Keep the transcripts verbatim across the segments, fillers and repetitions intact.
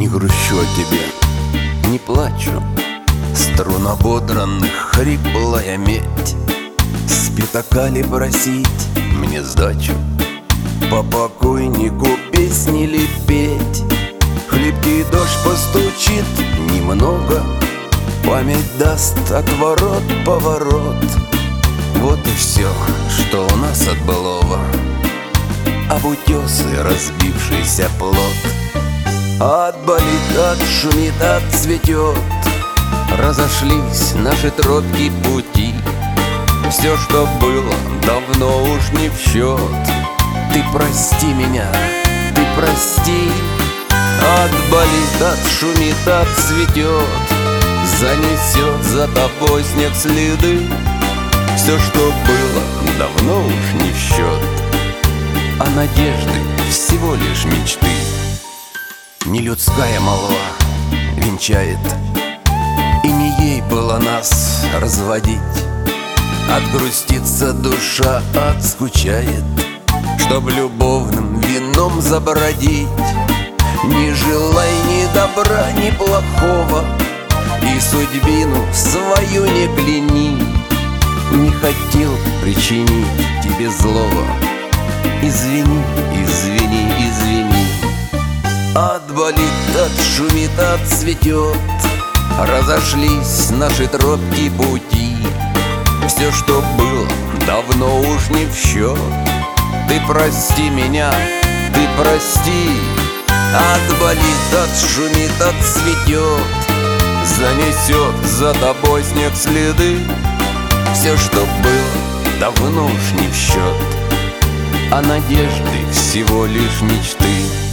Не грущу о тебе, не плачу. Струн ободранных хриплая медь. С пятака просить мне сдачу, по покойнику песни ли петь. Хлипкий дождь постучит немного, память даст отворот-поворот. Вот и все, что у нас от былого, об утесы разбившийся плот. Отболит, отшумит, отцветет, разошлись наши тропки пути. Все, что было, давно уж не в счет. Ты прости меня, ты прости. Отболит, отшумит, отцветет, занесет за тобой снег следы. Все, что было, давно уж не в счет, а надежды всего лишь мечты. Не людская молва венчает, и не ей было нас разводить. Отгрустится душа, отскучает, чтоб любовным вином забродить. Не желай ни добра, ни плохого, и судьбину свою не кляни. Не хотел причинить тебе злого, извини, извини, извини. Отболит, отшумит, отцветет, разошлись наши тропки пути. Все, что было, давно уж не в счет. Ты прости меня, ты прости. Отболит, отшумит, отцветет, занесет за тобой снег следы. Все, что было, давно уж не в счет, а надежды всего лишь мечты.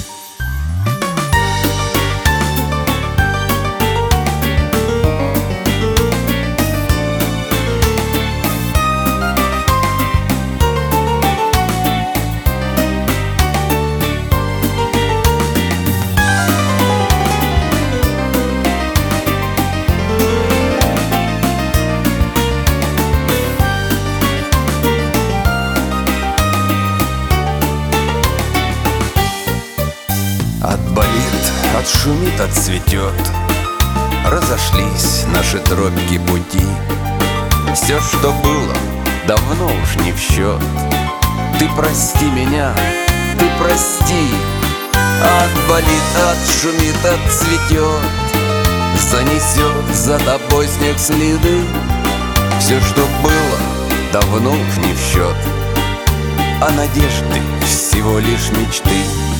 Отболит, отшумит, отцветет, разошлись наши тропки пути. Все, что было, давно уж не в счет. Ты прости меня, ты прости. Отболит, отшумит, отцветет, занесет за тобой снег следы. Все, что было, давно уж не в счет, а надежды всего лишь мечты.